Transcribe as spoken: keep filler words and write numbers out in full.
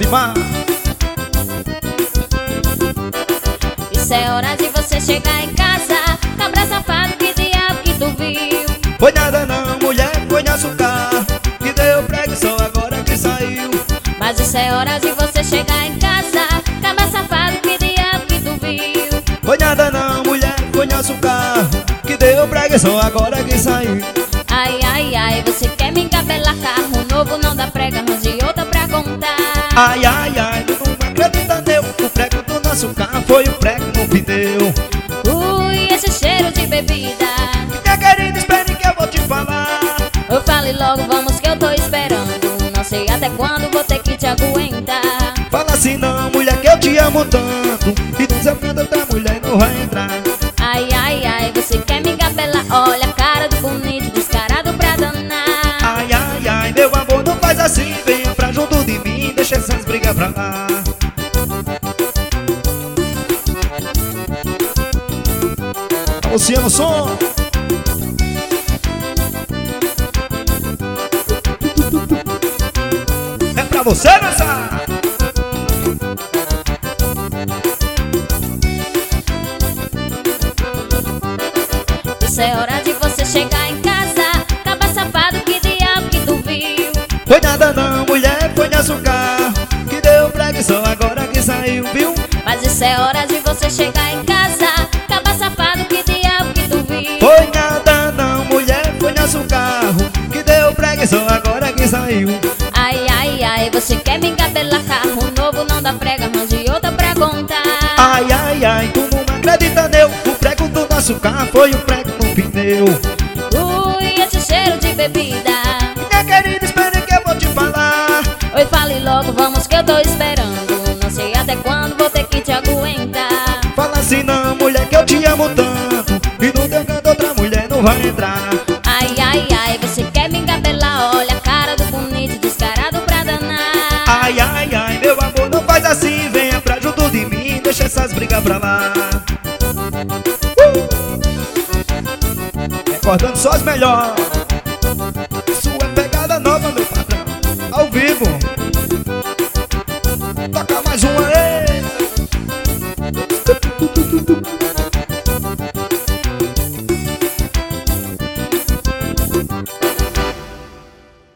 animar. Isso é hora de você chegar em casa. Cabra safado, que diabo que tu viu? Foi nada não, mulher, foi no açúcar que deu prego só agora que saiu. Mas isso é hora de você chegar em casa. Cabra safado, que diabo que tu viu? Foi nada não, mulher, foi no açúcar que deu prego só agora que saiu. Ai, ai, ai, você quer me encabelar? Carro novo não dá prega, arranje outra pra contar. Ai, ai, ai, tu não acredita não. O prego do nosso carro foi o prego no pneu. Ui, esse cheiro de bebida. Minha querida, espere que eu vou te falar. Eu fale logo, vamos que eu tô esperando. Não sei até quando vou ter que te aguentar. Fala assim não, mulher, que eu te amo tanto. E no seu canto outra mulher não vai entrar. Ai, ai, ai, você quer me encabelar? Olha a cara do bonito, descarado pra danar. Ai, ai, ai, meu amor, não faz assim. Venha pra junto de mim, deixa essas brigas pra lá. Luciano Som. É pra você dançar. Isso é hora de você chegar em casa. Cabra safado, que diabo que tu viu? Foi nada não, mulher, foi no açúcar que deu prego só agora que saiu, viu? Mas isso é hora de você chegar em casa. Cabra safado, que diabo que tu viu? Foi nada não, mulher, foi no açúcar que deu prego só agora que saiu. Ai, ai, ai, você quer me encabelar? Carro novo não dá prega, arranje outra pra contar. Ai, ai, ai, tu não acredita não. O prego do nosso carro foi o prego no pneu. Ui, esse cheiro de bebida. Minha querida, espere que eu vou te falar. Oi, fale logo, vamos que eu tô esperando. Não sei até quando vou ter que te aguentar. Fala assim não, mulher, que eu te amo tanto. E no teu canto outra mulher não vai entrar. Ai, ai, ai, você quer me encabelar? Olha a cara do bonito, descarado pra danar. Ai, ai, ai, meu amor, não faz assim. Venha pra junto de mim, deixa essas brigas pra lá. uh! Recordando só as melhores.